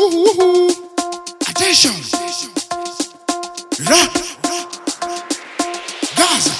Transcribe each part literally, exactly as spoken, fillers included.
Attention. Rap. Gaza.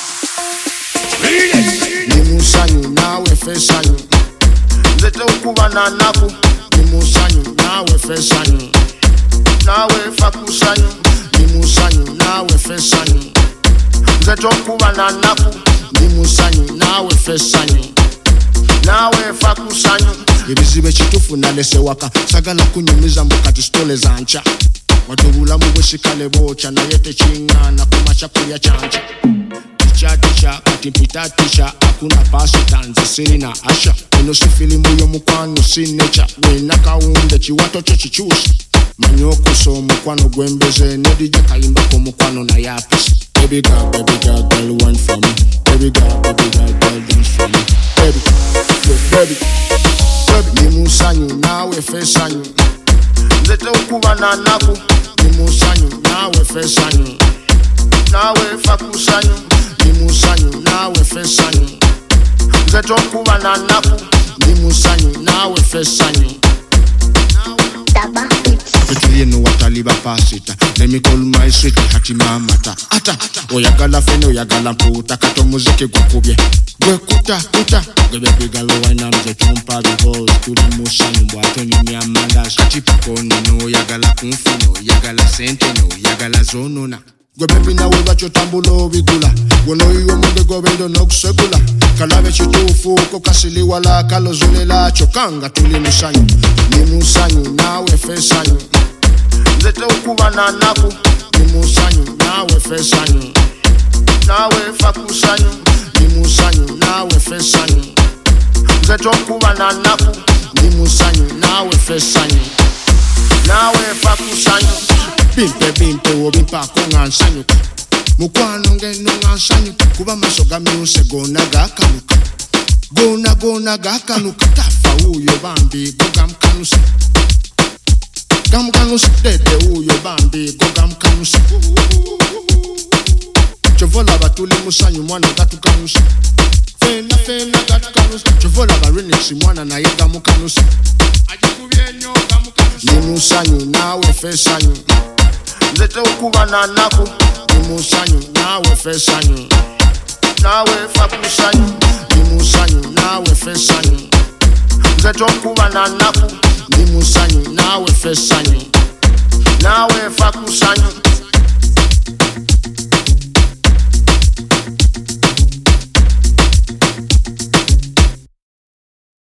Nimusanyu nawe fesanyu. Nzete ukubana naku. Nimusanyu nawe fesanyu. Nawe fakusanyu. Nimusanyu nawe fesanyu. Nzete ukubana naku. Nimusanyu nawe fesanyu. Nawe fakusanyu. Ibizibe chitufu nalese waka. Sagala kunyumiza mbukati stole zancha. Watubula mubweshikale bocha na yete chinga na kumacha kuya chancha. Ticha ticha katipita ticha akuna pasi tanzi siri na asha. Eno si filimu yo mukwano si necha. Wena kaunde chiwato chichushi. Manyoko so mukwano gwembeze. Nedije kaimba ko mukwano na yapis. Baby girl, baby girl, girl one for me. Baby girl, baby girl, girl dance for me. Baby, baby, baby. Nimusanyu nawe fesanyu. Nzete ukubana naku. Nimusanyu nawe fesanyu. Nawe fakusanyu. Nimusanyu nawe fesanyu. Nzete ukubana naku. Nimusanyu nawe fesanyu. Daba Fetulino wataliba pasita. Let me call my sweetie hati mamata. Ata, oyagala fene oyagala mputa. Kato muziki gukubye gwe kuta kuta. Gebe bigalo waina mze chompa bivos. Tuli musanyu mwato ni miamandas. Kati pikoni no oyagala kunfu no oyagala sente no oyagala zonona. Gwe bebi na weba chotambulo bigula. Wono iyo munde gobendo no kusegula. Kalave chitufu kokasili wala kalozulela chokanga tuli musanyu. Ni musanyu nawe fesanyu. Nzete ukubana naku. Ni musanyu nawe fesanyu. Nawe fakusanyu. Ni musanyu nawe fesanyu. Nzete ukubana naku. Ni musanyu nawe fesanyu. Nawe fakusanyu. Bimpe bimpe wo bimpa kongansanyu. Mukwano ngeno ngansanyu. Kuba masoga miuse gona gakanuka. Gona gona gakanuka. Tafa uyo bambi goga mkanusa. Gamkanusa dede uyo bambi goga mkanusa. Chovola batuli musanyu mwana gatukanusa. Fena fena gatukanusa. Chovola barinixi mwana na yega mukanusa. Ajikubienyo gamukanusa. Nimusanyu nawe fesanyu. Nzete ukubana naku. Nimusanyu nawe fesanyu. Nawe fakusanyu. Nimusanyu nawe fesanyu. Nzete ukubana naku. Nimusanyu nawe fesanyu. Nawe fakusanyu.